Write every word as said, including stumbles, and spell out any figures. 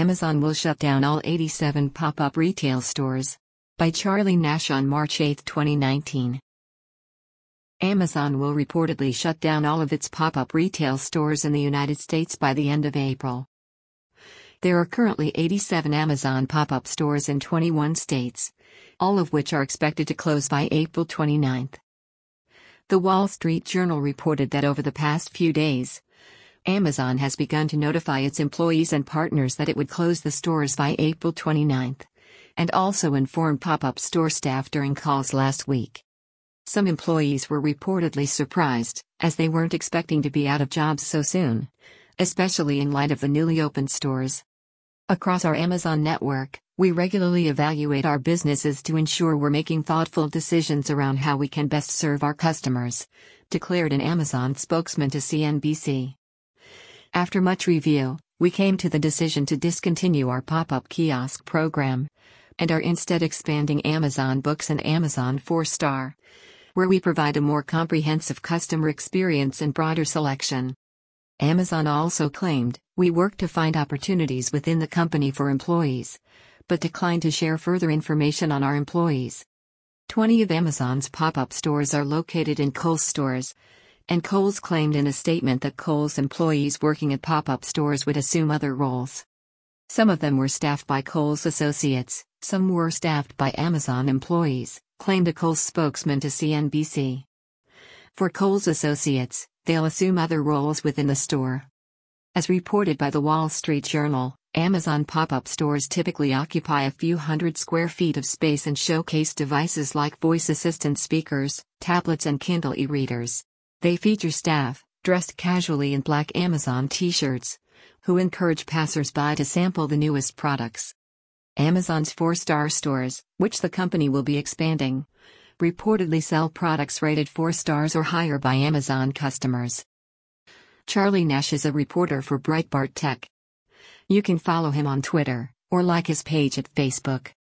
Amazon will shut down all eighty-seven pop-up retail stores. By Charlie Nash on March eighth, twenty nineteen. Amazon will reportedly shut down all of its pop-up retail stores in the United States by the end of April. There are currently eighty-seven Amazon pop-up stores in twenty-one states, all of which are expected to close by April twenty-ninth. The Wall Street Journal reported that over the past few days, Amazon has begun to notify its employees and partners that it would close the stores by April twenty-ninth, and also informed pop-up store staff during calls last week. Some employees were reportedly surprised, as they weren't expecting to be out of jobs so soon, especially in light of the newly opened stores. Across our Amazon network, we regularly evaluate our businesses to ensure we're making thoughtful decisions around how we can best serve our customers, declared an Amazon spokesman to C N B C. After much review, we came to the decision to discontinue our pop-up kiosk program, and are instead expanding Amazon Books and Amazon four star, where we provide a more comprehensive customer experience and broader selection. Amazon also claimed, we work to find opportunities within the company for employees, but declined to share further information on our employees. twenty of Amazon's pop-up stores are located in Kohl's stores, and Kohl's claimed in a statement that Kohl's employees working at pop-up stores would assume other roles. Some of them were staffed by Kohl's associates, some were staffed by Amazon employees, claimed a Kohl's spokesman to C N B C. For Kohl's associates, they'll assume other roles within the store. As reported by the Wall Street Journal, Amazon pop-up stores typically occupy a few hundred square feet of space and showcase devices like voice assistant speakers, tablets and Kindle e-readers. They feature staff, dressed casually in black Amazon t-shirts, who encourage passers-by to sample the newest products. Amazon's four star stores, which the company will be expanding, reportedly sell products rated four stars or higher by Amazon customers. Charlie Nash is a reporter for Breitbart Tech. You can follow him on Twitter, or like his page at Facebook.